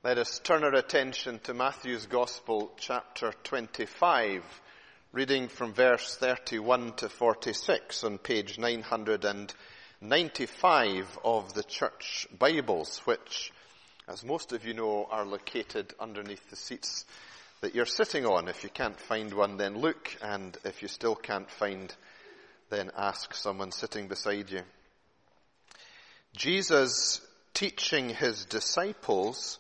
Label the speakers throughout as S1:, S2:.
S1: Let us turn our attention to Matthew's Gospel, chapter 25, reading from verse 31 to 46 on page 995 of the Church Bibles, which, as most of you know, are located underneath the seats that you're sitting on. If you can't find one, then look, and if you still can't find, then ask someone sitting beside you. Jesus teaching his disciples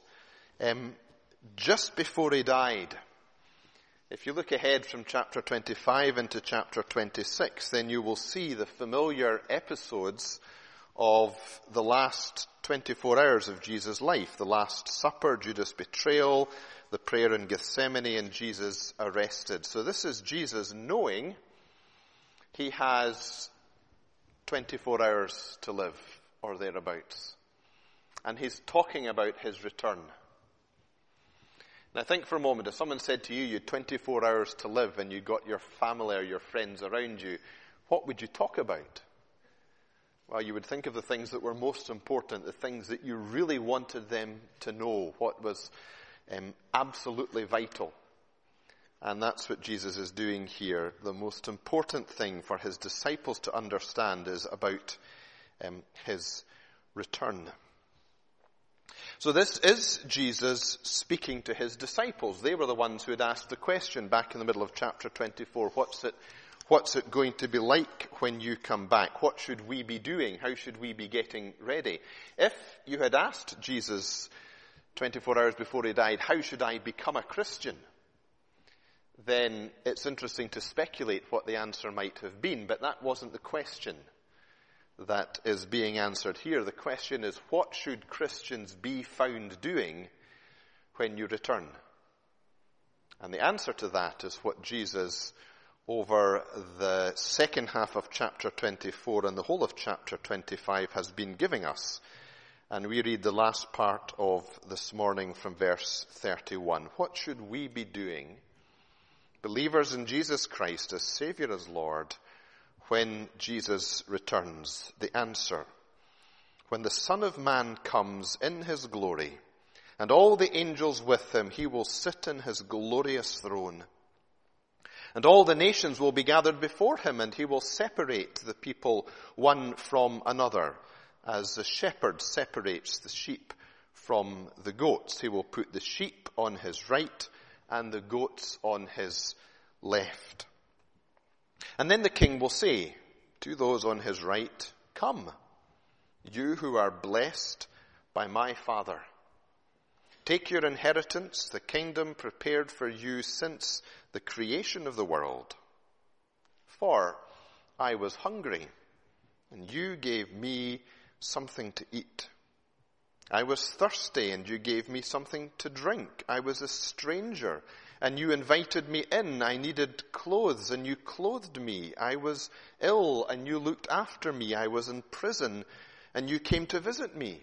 S1: just before he died. If you look ahead from chapter 25 into chapter 26, then you will see the familiar episodes of the last 24 hours of Jesus' life. The Last Supper, Judas' betrayal, the prayer in Gethsemane, and Jesus arrested. So this is Jesus knowing he has 24 hours to live, or thereabouts. And he's talking about his return. Now think for a moment, if someone said to you, you had 24 hours to live and you got your family or your friends around you, what would you talk about? Well, you would think of the things that were most important, the things that you really wanted them to know, what was absolutely vital. And that's what Jesus is doing here. The most important thing for his disciples to understand is about his return. So this is Jesus speaking to his disciples. They were the ones who had asked the question back in the middle of chapter 24, what's it going to be like when you come back? What should we be doing? How should we be getting ready? If you had asked Jesus 24 hours before he died, how should I become a Christian? Then it's interesting to speculate what the answer might have been, but that wasn't the question that is being answered here. The question is, what should Christians be found doing when you return? And the answer to that is what Jesus, over the second half of chapter 24 and the whole of chapter 25, has been giving us. And we read the last part of this morning from verse 31. What should we be doing, believers in Jesus Christ as Savior, as Lord, when Jesus returns? The answer: when the Son of Man comes in his glory, and all the angels with him, he will sit in his glorious throne. And all the nations will be gathered before him, and he will separate the people one from another, as the shepherd separates the sheep from the goats. He will put the sheep on his right and the goats on his left. And then the king will say to those on his right, "Come, you who are blessed by my Father. Take your inheritance, the kingdom prepared for you since the creation of the world. For I was hungry, and you gave me something to eat. I was thirsty, and you gave me something to drink. I was a stranger, and you invited me in. I needed clothes, and you clothed me. I was ill, and you looked after me. I was in prison, and you came to visit me."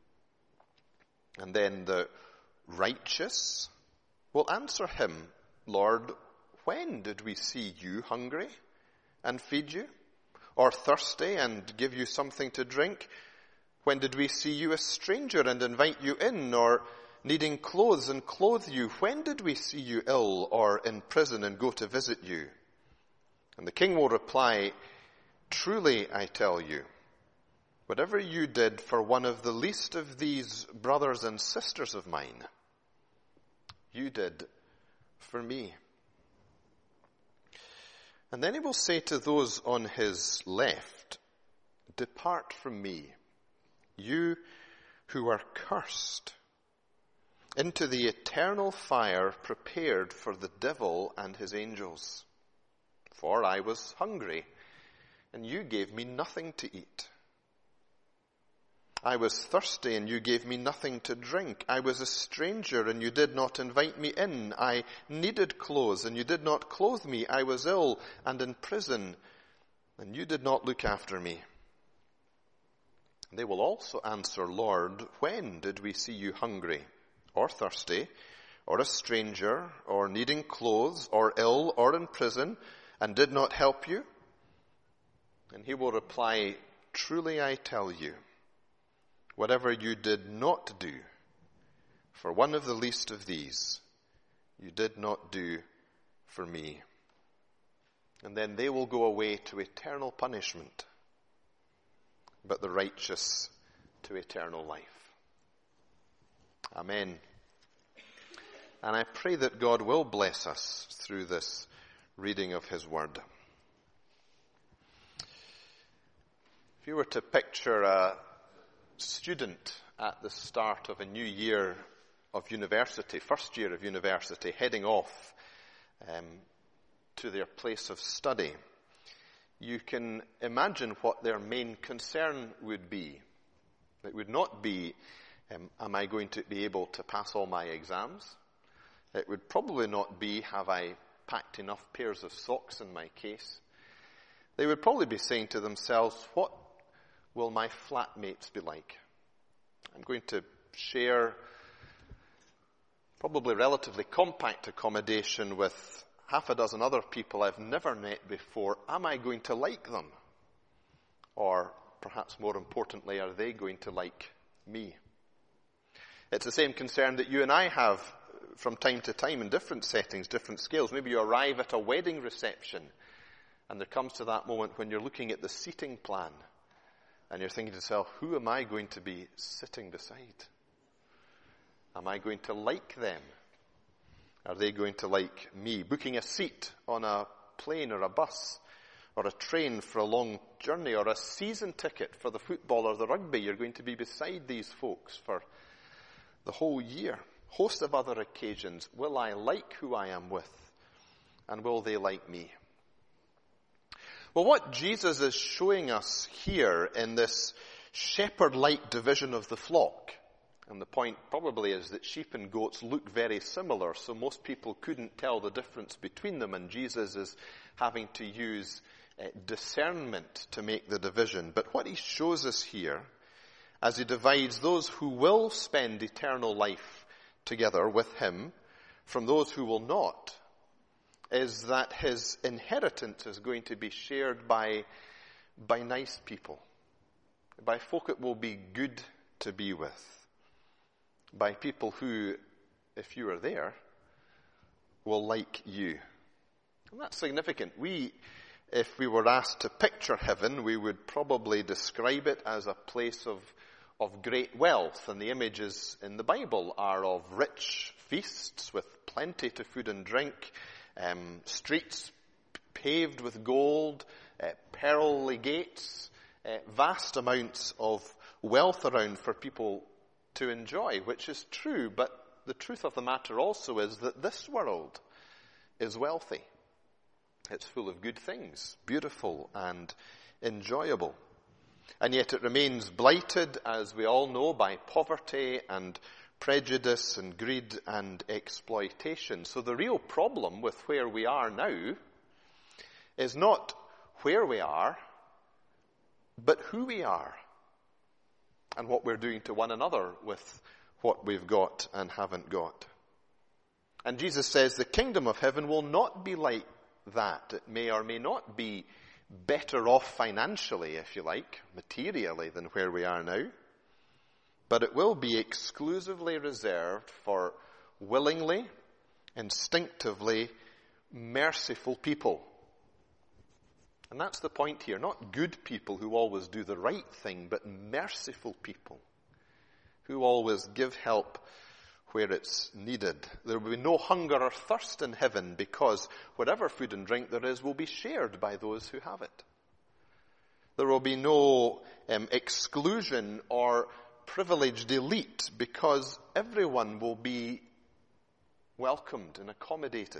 S1: And then the righteous will answer him, "Lord, when did we see you hungry and feed you, or thirsty and give you something to drink? When did we see you a stranger and invite you in, or needing clothes and clothe you? When did we see you ill or in prison and go to visit you?" And the king will reply, "Truly I tell you, whatever you did for one of the least of these brothers and sisters of mine, you did for me." And then he will say to those on his left, "Depart from me, you who are cursed, into the eternal fire prepared for the devil and his angels. For I was hungry, and you gave me nothing to eat. I was thirsty, and you gave me nothing to drink. I was a stranger, and you did not invite me in. I needed clothes, and you did not clothe me. I was ill and in prison, and you did not look after me." They will also answer, "Lord, when did we see you hungry, or thirsty, or a stranger, or needing clothes, or ill, or in prison, and did not help you?" And he will reply, "Truly I tell you, whatever you did not do For one of the least of these you did not do for me. And then they will go away to eternal punishment, but the righteous to eternal life. Amen. And I pray that God will bless us through this reading of his word. If you were to picture a student at the start of a new year of university, first year of university, heading off to their place of study, you can imagine what their main concern would be. It would not be, am I going to be able to pass all my exams? It would probably not be, have I packed enough pairs of socks in my case? They would probably be saying to themselves, what will my flatmates be like? I'm going to share probably relatively compact accommodation with half a dozen other people I've never met before. Am I going to like them? Or perhaps more importantly, are they going to like me? It's the same concern that you and I have from time to time in different settings, different scales. Maybe you arrive at a wedding reception and there comes to that moment when you're looking at the seating plan and you're thinking to yourself, who am I going to be sitting beside? Am I going to like them? Are they going to like me? Booking a seat on a plane or a bus or a train for a long journey or a season ticket for the football or the rugby, you're going to be beside these folks for the whole year. Host of other occasions. Will I like who I am with? And will they like me? Well, what Jesus is showing us here in this shepherd-like division of the flock, and the point probably is that sheep and goats look very similar, so most people couldn't tell the difference between them, and Jesus is having to use discernment to make the division. But what he shows us here, as he divides those who will spend eternal life together with him from those who will not, is that his inheritance is going to be shared by nice people, by folk it will be good to be with, by people who, if you are there, will like you. And that's significant. If we were asked to picture heaven, we would probably describe it as a place of great wealth, and the images in the Bible are of rich feasts with plenty to food and drink, streets paved with gold, pearly gates, vast amounts of wealth around for people to enjoy, which is true, but the truth of the matter also is that this world is wealthy. It's full of good things, beautiful and enjoyable. And yet it remains blighted, as we all know, by poverty and prejudice and greed and exploitation. So the real problem with where we are now is not where we are, but who we are and what we're doing to one another with what we've got and haven't got. And Jesus says the kingdom of heaven will not be like that. It may or may not be better off financially, if you like, materially than where we are now. But it will be exclusively reserved for willingly, instinctively, merciful people. And that's the point here. Not good people who always do the right thing, but merciful people who always give help where it's needed. There will be no hunger or thirst in heaven because whatever food and drink there is will be shared by those who have it. There will be no exclusion or privileged elite because everyone will be welcomed and accommodated.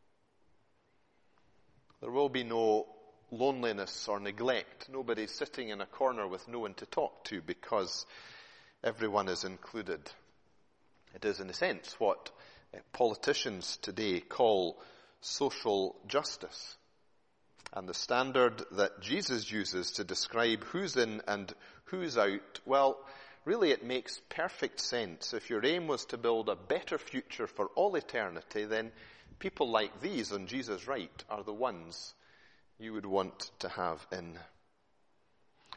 S1: There will be no loneliness or neglect. Nobody sitting in a corner with no one to talk to because everyone is included. It is, in a sense, what politicians today call social justice. And the standard that Jesus uses to describe who's in and who's out, well, really it makes perfect sense. If your aim was to build a better future for all eternity, then people like these on Jesus' right are the ones you would want to have in.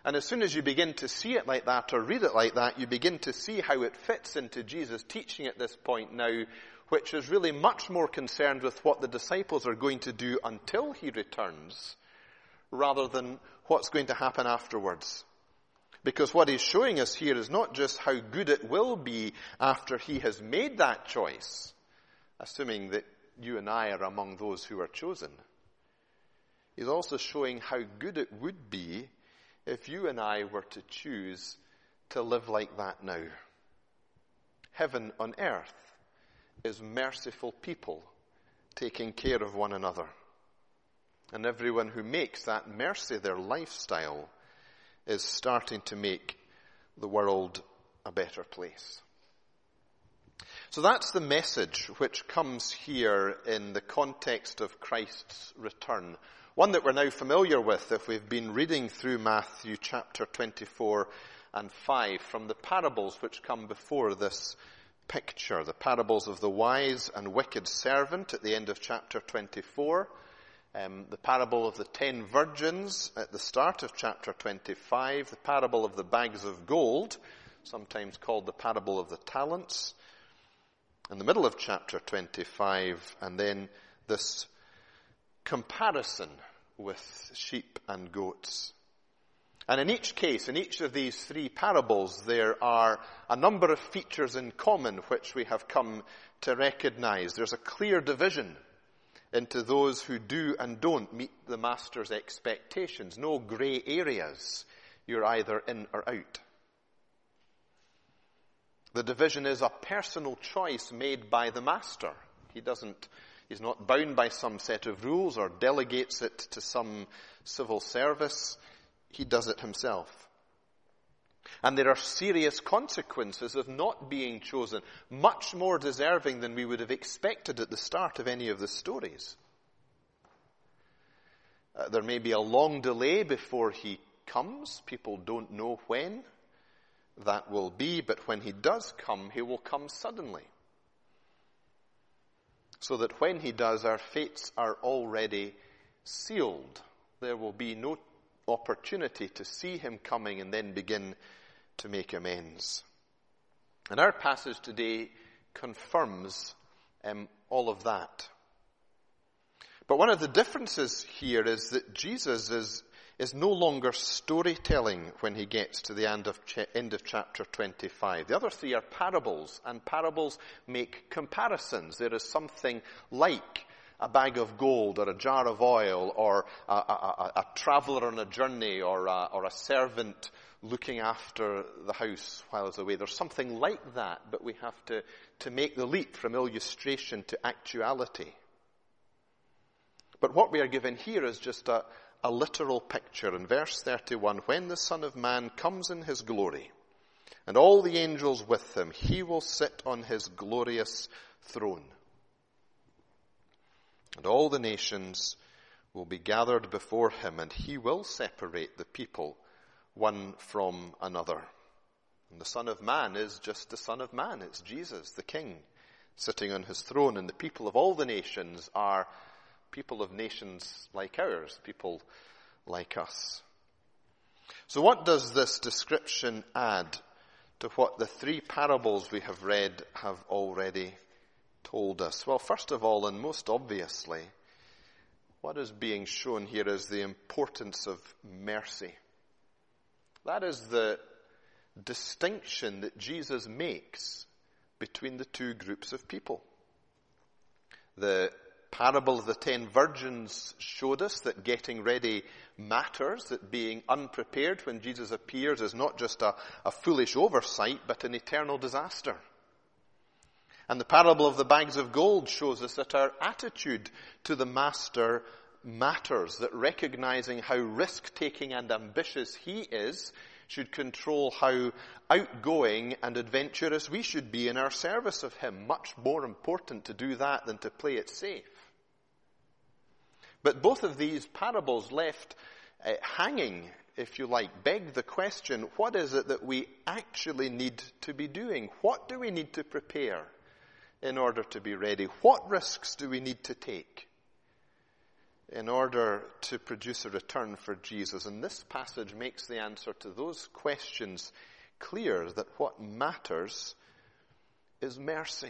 S1: And as soon as you begin to see it like that or read it like that, you begin to see how it fits into Jesus' teaching at this point now, which is really much more concerned with what the disciples are going to do until he returns, rather than what's going to happen afterwards. Because what he's showing us here is not just how good it will be after he has made that choice, assuming that you and I are among those who are chosen. He's also showing how good it would be if you and I were to choose to live like that now. Heaven on earth is merciful people taking care of one another. And everyone who makes that mercy their lifestyle is starting to make the world a better place. So that's the message which comes here in the context of Christ's return. One that we're now familiar with if we've been reading through Matthew chapter 24 and 5 from the parables which come before this picture. The parables of the wise and wicked servant at the end of chapter 24. The parable of the 10 virgins at the start of chapter 25. The parable of the bags of gold, sometimes called the parable of the talents, in the middle of chapter 25. And then this comparison with sheep and goats. And in each case, in each of these three parables, there are a number of features in common which we have come to recognize. There's a clear division into those who do and don't meet the master's expectations. No grey areas. You're either in or out. The division is a personal choice made by the master. He's not bound by some set of rules or delegates it to some civil service. He does it himself. And there are serious consequences of not being chosen, much more deserving than we would have expected at the start of any of the stories. There may be a long delay before he comes. People don't know when that will be, but when he does come, he will come suddenly. So that when he does, our fates are already sealed. There will be no opportunity to see him coming and then begin to make amends. And our passage today confirms all of that. But one of the differences here is that Jesus is no longer storytelling when he gets to the end of chapter 25. The other three are parables, and parables make comparisons. There is something like a bag of gold or a jar of oil or a traveler on a journey or a servant looking after the house while it's away. There's something like that, but we have to make the leap from illustration to actuality. But what we are given here is just a literal picture. In verse 31, when the Son of Man comes in his glory, and all the angels with him, he will sit on his glorious throne. And all the nations will be gathered before him, and he will separate the people one from another. And the Son of Man is just the Son of Man. It's Jesus, the King, sitting on his throne. And the people of all the nations are people of nations like ours, people like us. So what does this description add to what the three parables we have read have already told us? Well, first of all, and most obviously, what is being shown here is the importance of mercy. That is the distinction that Jesus makes between the two groups of people. The parable of the 10 virgins showed us that getting ready matters, that being unprepared when Jesus appears is not just a foolish oversight, but an eternal disaster. And the parable of the bags of gold shows us that our attitude to the master matters, that recognizing how risk-taking and ambitious he is should control how outgoing and adventurous we should be in our service of him. Much more important to do that than to play it safe. But both of these parables left hanging, if you like, beg the question, what is it that we actually need to be doing? What do we need to prepare in order to be ready? What risks do we need to take in order to produce a return for Jesus. And this passage makes the answer to those questions clear, that what matters is mercy.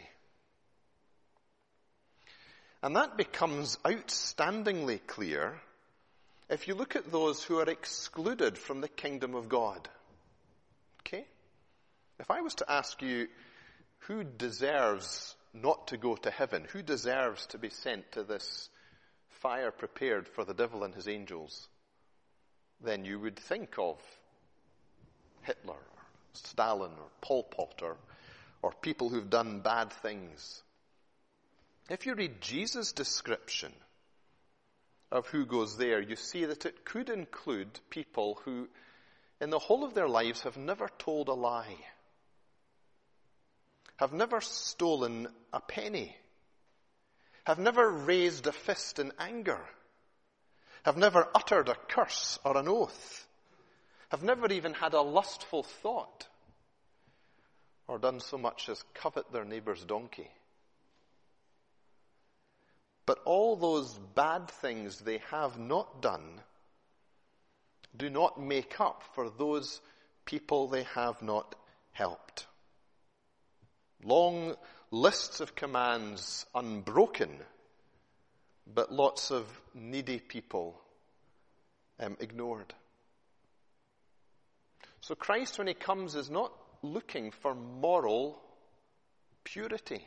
S1: And that becomes outstandingly clear if you look at those who are excluded from the kingdom of God. Okay? If I was to ask you, who deserves not to go to heaven? Who deserves to be sent to this fire prepared for the devil and his angels? Then you would think of Hitler, or Stalin, or Pol Pot, or people who've done bad things. If you read Jesus' description of who goes there, you see that it could include people who, in the whole of their lives, have never told a lie, have never stolen a penny, have never raised a fist in anger, have never uttered a curse or an oath, have never even had a lustful thought, or done so much as covet their neighbor's donkey. But all those bad things they have not done do not make up for those people they have not helped. Long lists of commands unbroken, but lots of needy people ignored. So Christ, when he comes, is not looking for moral purity.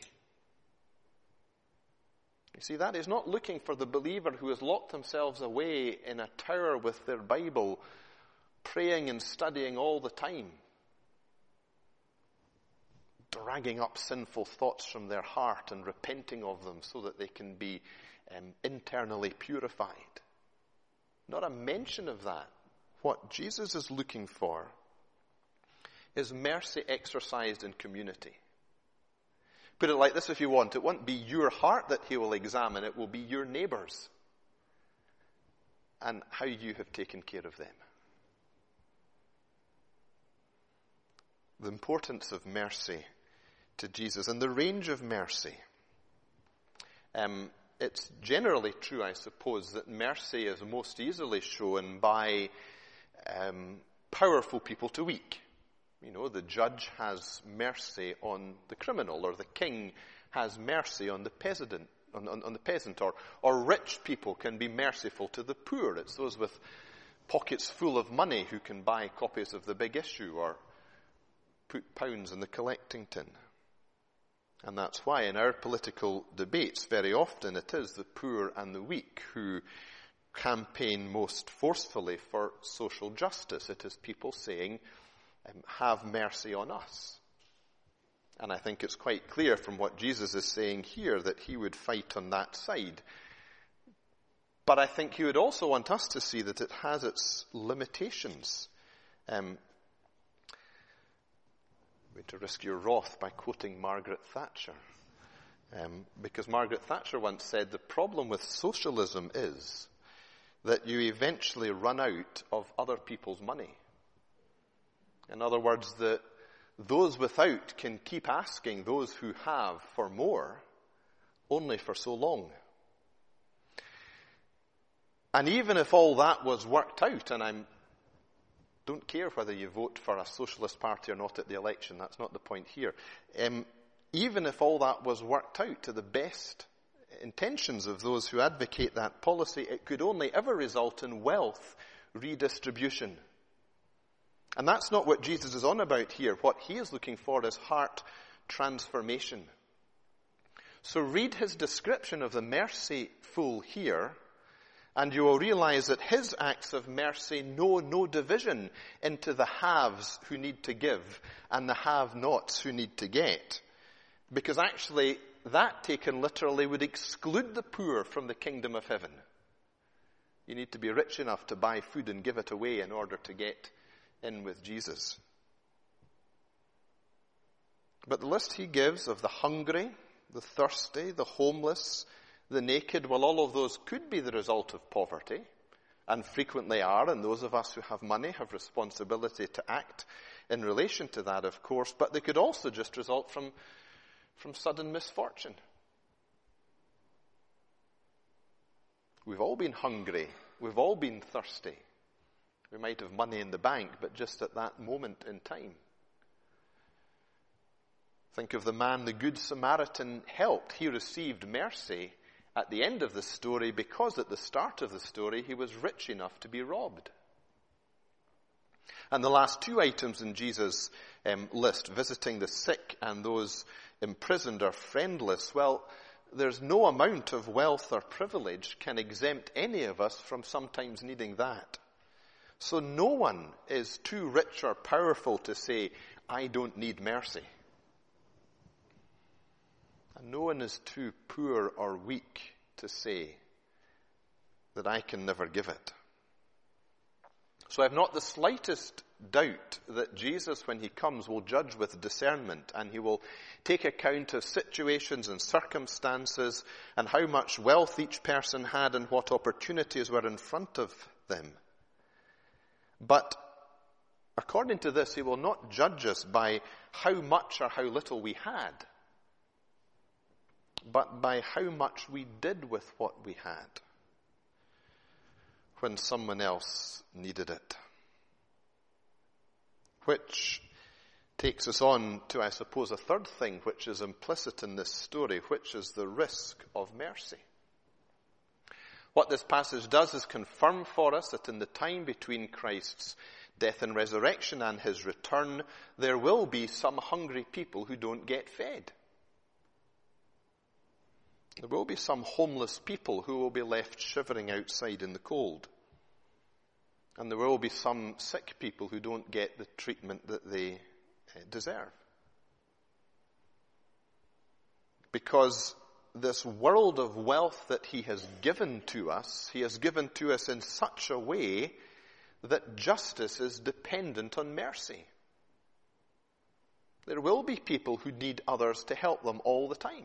S1: You see that? He's not looking for the believer who has locked themselves away in a tower with their Bible, praying and studying all the time, dragging up sinful thoughts from their heart and repenting of them so that they can be internally purified. Not a mention of that. What Jesus is looking for is mercy exercised in community. Put it like this if you want. It won't be your heart that he will examine. It will be your neighbors and how you have taken care of them. The importance of mercy to Jesus and the range of mercy. It's generally true, I suppose, that mercy is most easily shown by powerful people to weak. You know, the judge has mercy on the criminal, or the king has mercy on the peasant, on the peasant, or rich people can be merciful to the poor. It's those with pockets full of money who can buy copies of The Big Issue or put pounds in the collecting tin. And that's why in our political debates, very often it is the poor and the weak who campaign most forcefully for social justice. It is people saying, have mercy on us. And I think it's quite clear from what Jesus is saying here that he would fight on that side. But I think he would also want us to see that it has its limitations. I'm going to risk your wrath by quoting Margaret Thatcher. Because Margaret Thatcher once said, the problem with socialism is that you eventually run out of other people's money. In other words, that those without can keep asking those who have for more, only for so long. And even if all that was worked out, and I don't care whether you vote for a socialist party or not at the election, that's not the point here. Even if all that was worked out to the best intentions of those who advocate that policy, it could only ever result in wealth redistribution. And that's not what Jesus is on about here. What he is looking for is heart transformation. So read his description of the merciful here, and you will realize that his acts of mercy know no division into the haves who need to give and the have-nots who need to get. Because actually, that taken literally would exclude the poor from the kingdom of heaven. You need to be rich enough to buy food and give it away in order to get in with Jesus. But the list he gives of the hungry, the thirsty, the homeless, the naked, well, all of those could be the result of poverty, and frequently are, and those of us who have money have responsibility to act in relation to that, of course, but they could also just result from sudden misfortune. We've all been hungry. We've all been thirsty. We might have money in the bank, but just at that moment in time. Think of the man the Good Samaritan helped. He received mercy at the end of the story because at the start of the story he was rich enough to be robbed. And the last two items in Jesus' list, visiting the sick and those imprisoned or friendless, well, there's no amount of wealth or privilege can exempt any of us from sometimes needing that. So no one is too rich or powerful to say, I don't need mercy. And no one is too poor or weak to say that I can never give it. So I have not the slightest doubt that Jesus, when he comes, will judge with discernment, and he will take account of situations and circumstances and how much wealth each person had and what opportunities were in front of them. But according to this, he will not judge us by how much or how little we had, but by how much we did with what we had when someone else needed it. Which takes us on to, I suppose, a third thing which is implicit in this story, which is the risk of mercy. What this passage does is confirm for us that in the time between Christ's death and resurrection and his return, there will be some hungry people who don't get fed. There will be some homeless people who will be left shivering outside in the cold. And there will be some sick people who don't get the treatment that they deserve. Because this world of wealth that he has given to us, he has given to us in such a way that justice is dependent on mercy. There will be people who need others to help them all the time,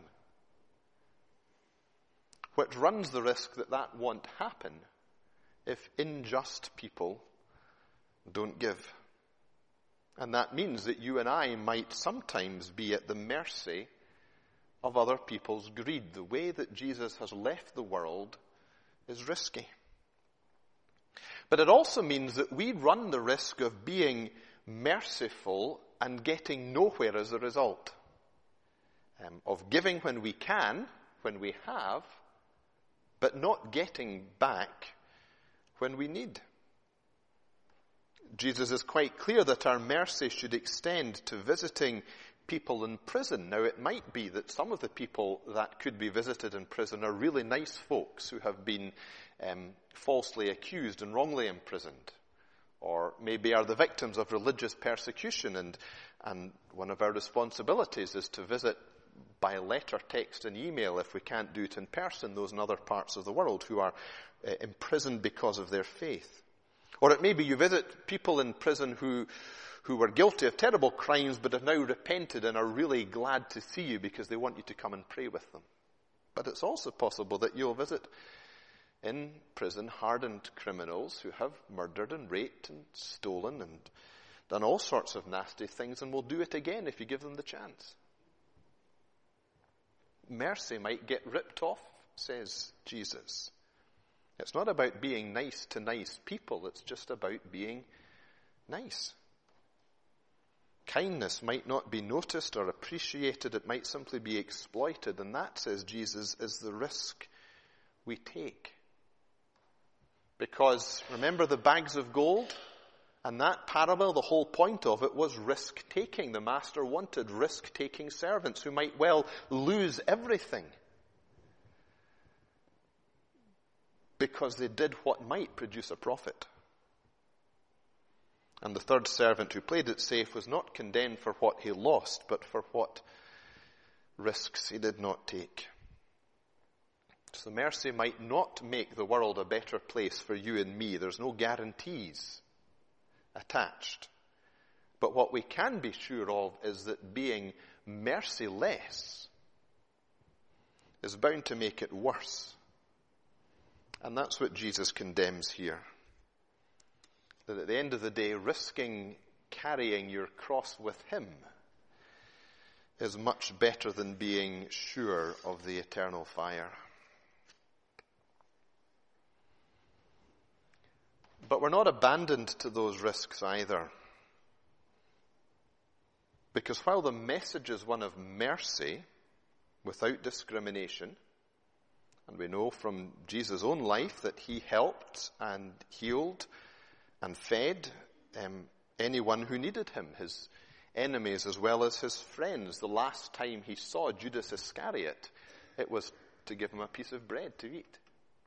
S1: which runs the risk that that won't happen if unjust people don't give. And that means that you and I might sometimes be at the mercy of other people's greed. The way that Jesus has left the world is risky. But it also means that we run the risk of being merciful and getting nowhere as a result. Of giving when we can, when we have, but not getting back when we need. Jesus is quite clear that our mercy should extend to visiting people in prison. Now, it might be that some of the people that could be visited in prison are really nice folks who have been falsely accused and wrongly imprisoned, or maybe are the victims of religious persecution, and one of our responsibilities is to visit by letter, text, and email, if we can't do it in person, those in other parts of the world who are imprisoned because of their faith. Or it may be you visit people in prison who were guilty of terrible crimes but have now repented and are really glad to see you because they want you to come and pray with them. But it's also possible that you'll visit in prison hardened criminals who have murdered and raped and stolen and done all sorts of nasty things and will do it again if you give them the chance. Mercy might get ripped off, says Jesus. It's not about being nice to nice people. It's just about being nice. Kindness might not be noticed or appreciated. It might simply be exploited. And that, says Jesus, is the risk we take. Because remember the bags of gold? And that parable, the whole point of it was risk-taking. The master wanted risk-taking servants who might well lose everything because they did what might produce a profit. And the third servant who played it safe was not condemned for what he lost, but for what risks he did not take. So mercy might not make the world a better place for you and me. There's no guarantees attached. But what we can be sure of is that being merciless is bound to make it worse. And that's what Jesus condemns here. That at the end of the day, risking carrying your cross with him is much better than being sure of the eternal fire. But we're not abandoned to those risks either. Because while the message is one of mercy, without discrimination, and we know from Jesus' own life that he helped and healed and fed anyone who needed him, his enemies as well as his friends. The last time he saw Judas Iscariot, it was to give him a piece of bread to eat.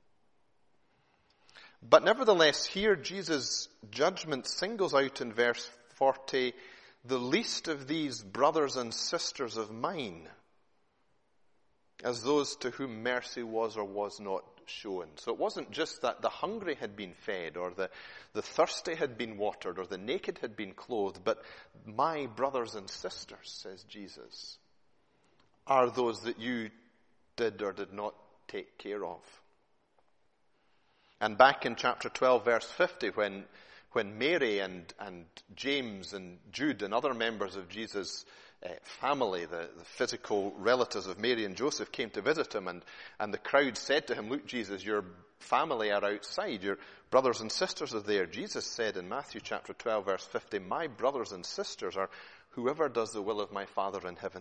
S1: But nevertheless, here Jesus' judgment singles out in verse 40 the least of these brothers and sisters of mine as those to whom mercy was or was not shown. So it wasn't just that the hungry had been fed, or the thirsty had been watered, or the naked had been clothed, but my brothers and sisters, says Jesus, are those that you did or did not take care of. And back in chapter 12, verse 50, when Mary and James and Jude and other members of Jesus' family, the physical relatives of Mary and Joseph, came to visit him, and the crowd said to him, "Look, Jesus, your family are outside, your brothers and sisters are there." Jesus said in Matthew chapter 12, verse 50, "My brothers and sisters are whoever does the will of my Father in heaven."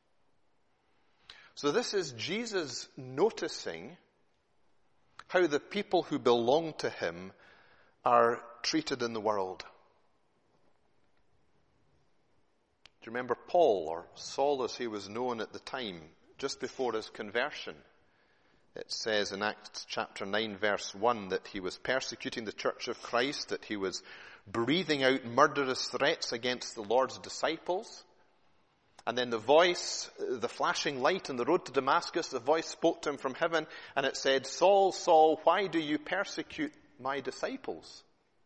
S1: So this is Jesus noticing how the people who belong to him are treated in the world. Do you remember Paul, or Saul as he was known at the time, just before his conversion? It says in Acts chapter 9 verse 1 that he was persecuting the church of Christ, that he was breathing out murderous threats against the Lord's disciples. And then the voice, the flashing light on the road to Damascus, the voice spoke to him from heaven, and it said, "Saul, Saul, why do you persecute my disciples?"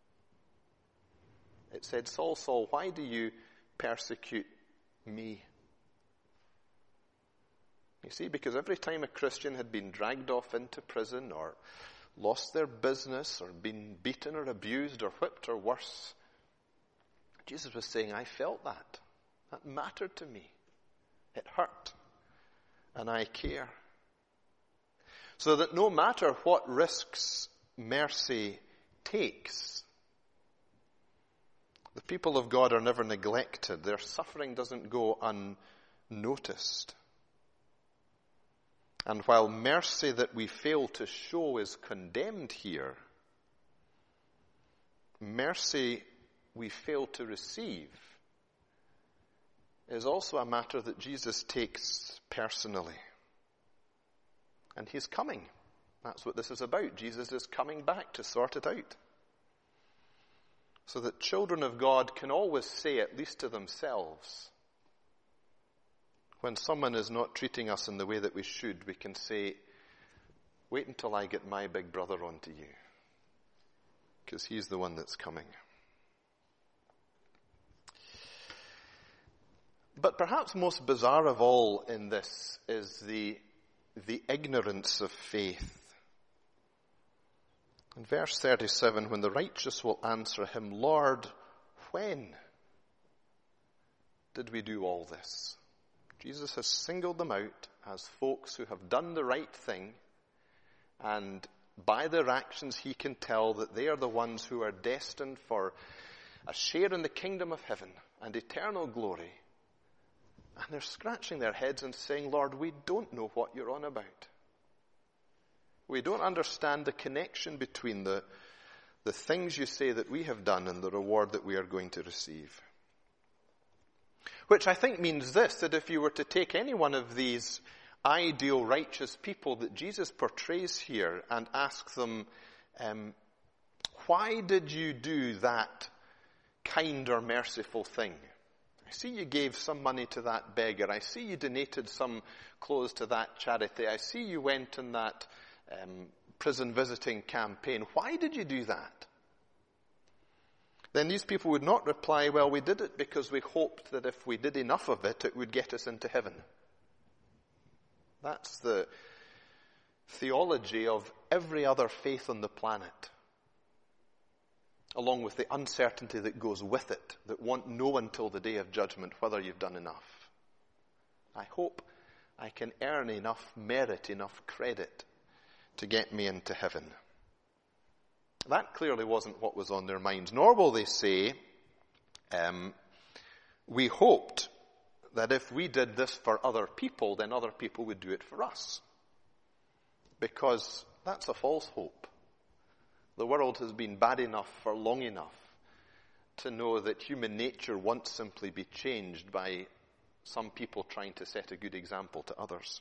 S1: It said, "Saul, Saul, why do you persecute me?" You see, because every time a Christian had been dragged off into prison, or lost their business, or been beaten or abused or whipped or worse, Jesus was saying, I felt that. That mattered to me. It hurt. And I care. So that no matter what risks mercy takes, the people of God are never neglected. Their suffering doesn't go unnoticed. And while mercy that we fail to show is condemned here, mercy we fail to receive is also a matter that Jesus takes personally. And he's coming. That's what this is about. Jesus is coming back to sort it out. So that children of God can always say, at least to themselves, when someone is not treating us in the way that we should, we can say, wait until I get my big brother onto you. Because he's the one that's coming. But perhaps most bizarre of all in this is the ignorance of faith. In verse 37, when the righteous will answer him, Lord, when did we do all this? Jesus has singled them out as folks who have done the right thing, and by their actions he can tell that they are the ones who are destined for a share in the kingdom of heaven and eternal glory. And they're scratching their heads and saying, Lord, we don't know what you're on about. We don't understand the connection between the things you say that we have done and the reward that we are going to receive. Which I think means this, that if you were to take any one of these ideal righteous people that Jesus portrays here and ask them, why did you do that kind or merciful thing? I see you gave some money to that beggar. I see you donated some clothes to that charity. I see you went on that prison visiting campaign. Why did you do that? Then these people would not reply, well, we did it because we hoped that if we did enough of it, it would get us into heaven. That's the theology of every other faith on the planet, along with the uncertainty that goes with it, that won't know until the day of judgment whether you've done enough. I hope I can earn enough merit, enough credit to get me into heaven. That clearly wasn't what was on their minds. Nor will they say, we hoped that if we did this for other people, then other people would do it for us. Because that's a false hope. The world has been bad enough for long enough to know that human nature won't simply be changed by some people trying to set a good example to others.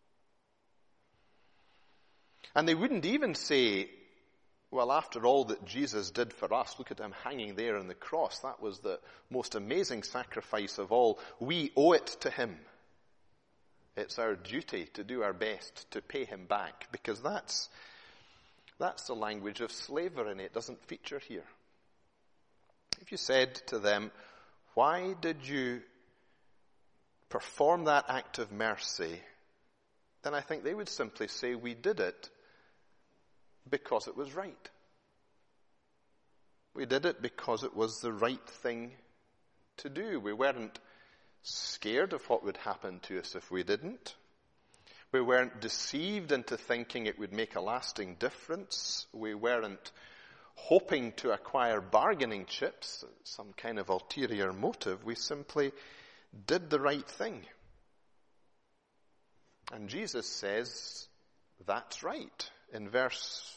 S1: And they wouldn't even say, well, after all that Jesus did for us, look at him hanging there on the cross. That was the most amazing sacrifice of all. We owe it to him. It's our duty to do our best to pay him back, because that's the language of slavery, and it doesn't feature here. If you said to them, why did you perform that act of mercy, then I think they would simply say, we did it because it was right. We did it because it was the right thing to do. We weren't scared of what would happen to us if we didn't. We weren't deceived into thinking it would make a lasting difference. We weren't hoping to acquire bargaining chips, some kind of ulterior motive. We simply did the right thing. And Jesus says, that's right. In verse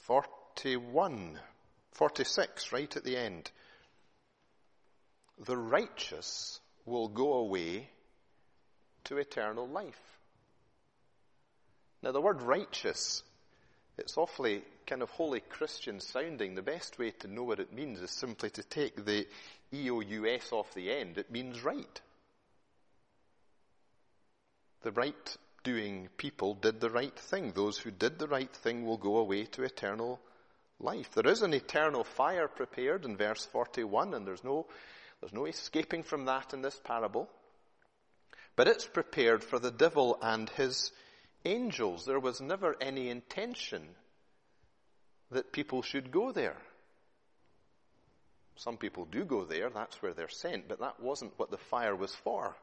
S1: 46, right at the end. The righteous will go away to eternal life. Now the word righteous, it's awfully kind of holy Christian sounding. The best way to know what it means is simply to take the E-O-U-S off the end. It means right. The right-doing people did the right thing. Those who did the right thing will go away to eternal life. There is an eternal fire prepared in verse 41, and there's no escaping from that in this parable. But it's prepared for the devil and his angels. There was never any intention that people should go there. Some people do go there, that's where they're sent, but that wasn't what the fire was for.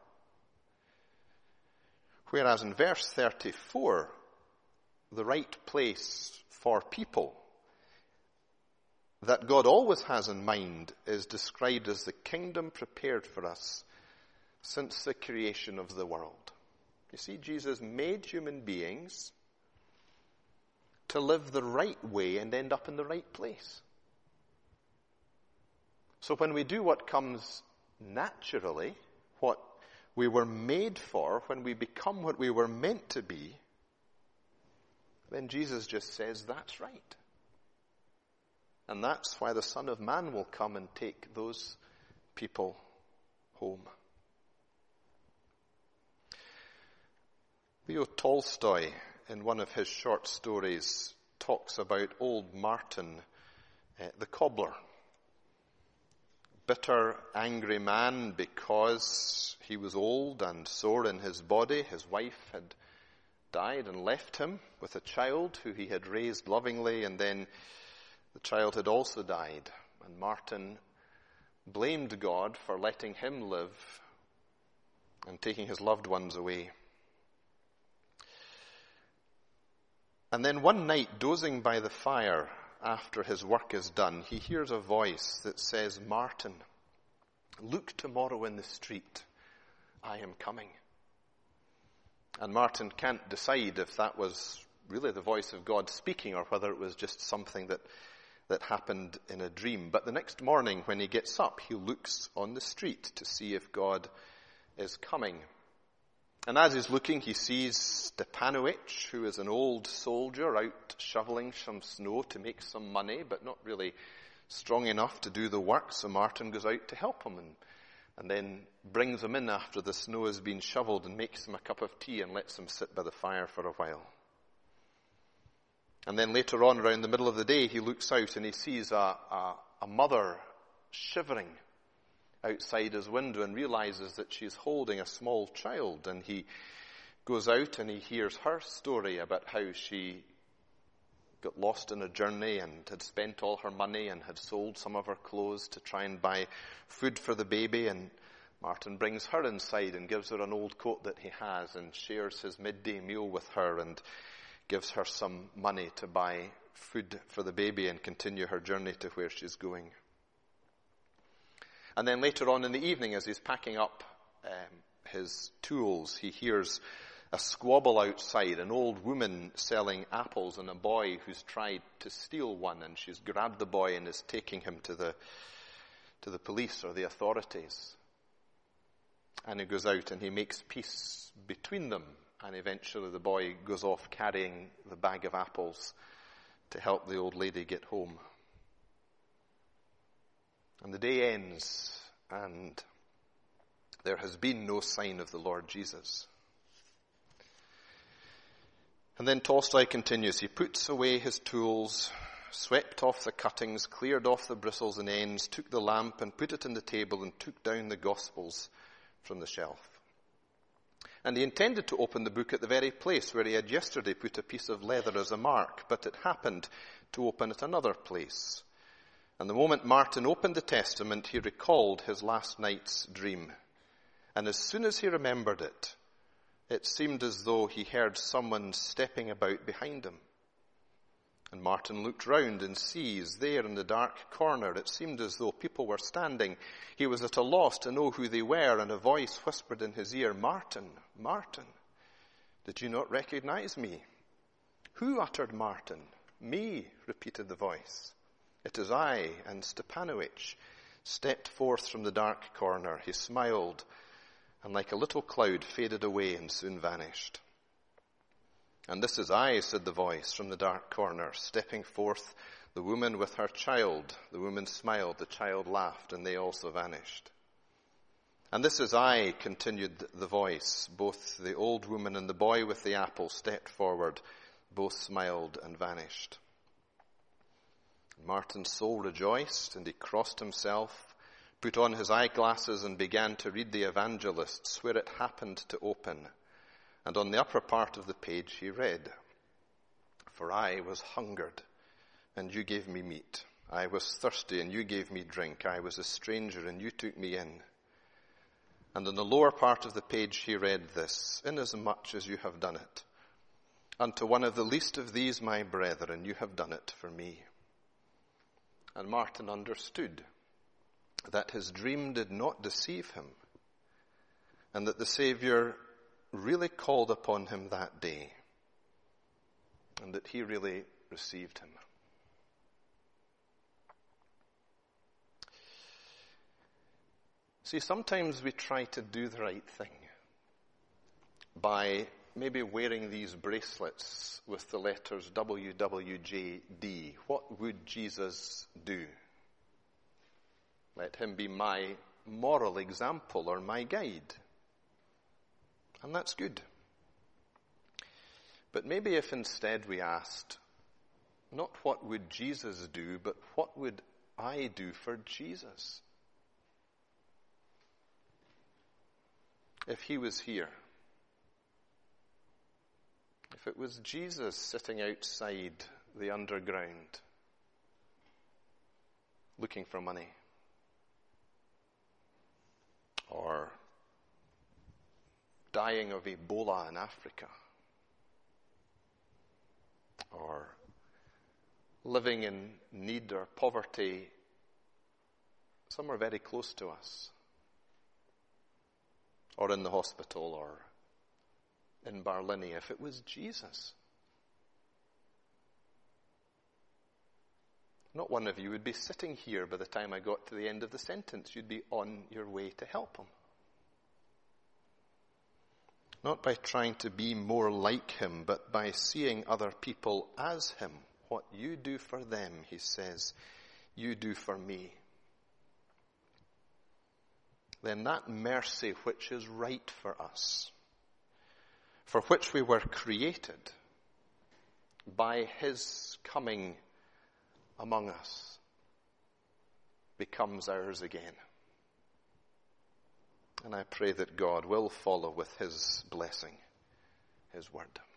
S1: Whereas in verse 34, the right place for people that God always has in mind is described as the kingdom prepared for us since the creation of the world. You see, Jesus made human beings to live the right way and end up in the right place. So when we do what comes naturally, what we were made for, when we become what we were meant to be, then Jesus just says, that's right. And that's why the Son of Man will come and take those people home. Leo Tolstoy, in one of his short stories, talks about old Martin, the cobbler. Bitter, angry man because he was old and sore in his body. His wife had died and left him with a child who he had raised lovingly, and then the child had also died. And Martin blamed God for letting him live and taking his loved ones away. And then one night, dozing by the fire after his work is done, he hears a voice that says, Martin, look tomorrow in the street. I am coming. And Martin can't decide if that was really the voice of God speaking or whether it was just something that happened in a dream. But the next morning when he gets up, he looks on the street to see if God is coming. And as he's looking, he sees Stepanovich, who is an old soldier out shoveling some snow to make some money, but not really strong enough to do the work. So Martin goes out to help him and then brings him in after the snow has been shoveled and makes him a cup of tea and lets him sit by the fire for a while. And then later on, around the middle of the day, he looks out and he sees a mother shivering outside his window and realizes that she's holding a small child. And he goes out and he hears her story about how she got lost in a journey and had spent all her money and had sold some of her clothes to try and buy food for the baby. And Martin brings her inside and gives her an old coat that he has and shares his midday meal with her and gives her some money to buy food for the baby and continue her journey to where she's going. And then later on in the evening, as he's packing up his tools, he hears a squabble outside, an old woman selling apples and a boy who's tried to steal one, and she's grabbed the boy and is taking him to the police or the authorities. And he goes out and he makes peace between them, and eventually the boy goes off carrying the bag of apples to help the old lady get home. And the day ends, and there has been no sign of the Lord Jesus. And then Tolstoy continues, he puts away his tools, swept off the cuttings, cleared off the bristles and ends, took the lamp and put it on the table and took down the Gospels from the shelf. And he intended to open the book at the very place where he had yesterday put a piece of leather as a mark, but it happened to open at another place. And the moment Martin opened the Testament, he recalled his last night's dream. And as soon as he remembered it, it seemed as though he heard someone stepping about behind him. And Martin looked round and sees there in the dark corner, it seemed as though people were standing. He was at a loss to know who they were, and a voice whispered in his ear, "Martin, Martin, did you not recognize me?" "Who?" uttered Martin. "Me," repeated the voice. "It is I." And Stepanovich stepped forth from the dark corner. He smiled, and like a little cloud faded away and soon vanished. "And this is I," said the voice from the dark corner, stepping forth, the woman with her child. The woman smiled, the child laughed, and they also vanished. "And this is I," continued the voice. Both the old woman and the boy with the apple stepped forward. Both smiled and vanished. Martin's soul rejoiced, and he crossed himself, put on his eyeglasses and began to read the evangelists where it happened to open. And on the upper part of the page he read, "For I was hungered, and you gave me meat. I was thirsty, and you gave me drink. I was a stranger, and you took me in." And on the lower part of the page he read this, "Inasmuch as you have done it unto one of the least of these my brethren, you have done it for me." And Martin understood that his dream did not deceive him, and that the Savior really called upon him that day, and that he really received him. See, sometimes we try to do the right thing by maybe wearing these bracelets with the letters WWJD. What would Jesus do? Let him be my moral example or my guide. And that's good. But maybe if instead we asked, not what would Jesus do, but what would I do for Jesus? If he was here, if it was Jesus sitting outside the underground, looking for money, or dying of Ebola in Africa, or living in need or poverty somewhere very close to us, or in the hospital, or in Barlinie, if it was Jesus, not one of you would be sitting here by the time I got to the end of the sentence. You'd be on your way to help him. Not by trying to be more like him, but by seeing other people as him. What you do for them, he says, you do for me. Then that mercy which is right for us, for which we were created by his coming among us, becomes ours again. And I pray that God will follow with his blessing, his word.